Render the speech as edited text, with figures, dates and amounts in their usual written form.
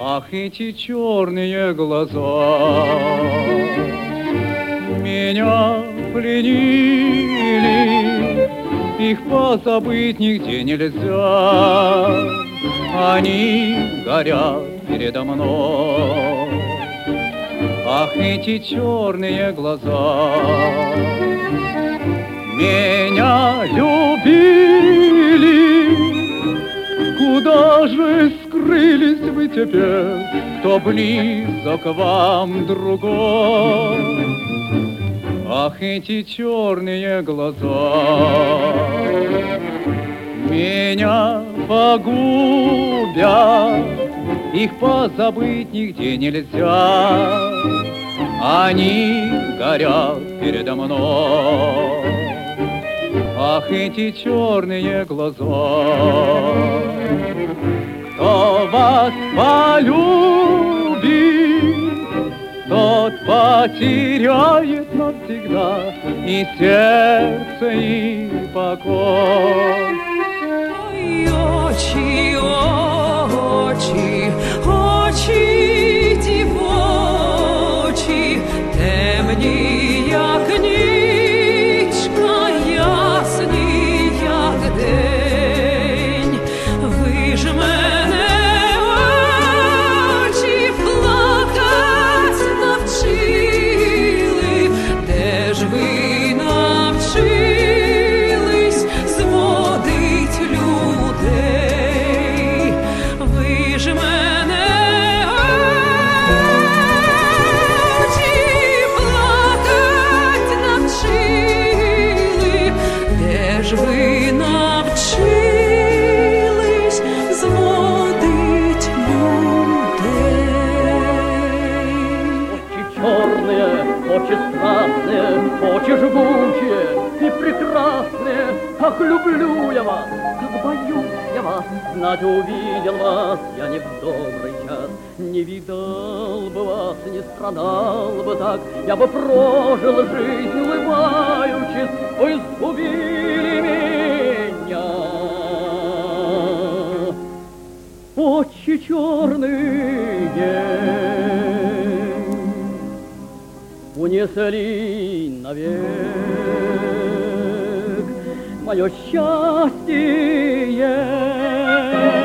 Ах, эти черные глаза меня пленили, их позабыть нигде нельзя. Они горят передо мной. Ах, эти черные глаза меня любили. Куда же скрылись вы теперь, кто близок вам другой? Ах, эти черные глаза меня погубят, их позабыть нигде нельзя. Они горят передо мной. Ах, эти черные глаза. Кто вас полюбит, тот потеряет навсегда и сердце, и покой. Ой, очи, очи, очи дівочі, темні, як нічка, ясні, як день. Ви ж мене, очі, плакать навчили. Де ж ви навчились зводить людей? Ви ж мене, очі, плакать навчили. Де ж ви навчились зводить людей? Очи черные, очи страстные, очи жгучие и прекрасные. Как люблю я вас, как боюсь я вас. Знать, увидел вас я не в добрый час. Не видал бы вас, не страдал бы так. Я бы прожил жизнь, улыбаючись. Вы сгубили меня. Очи черные унесли навек мое счастье.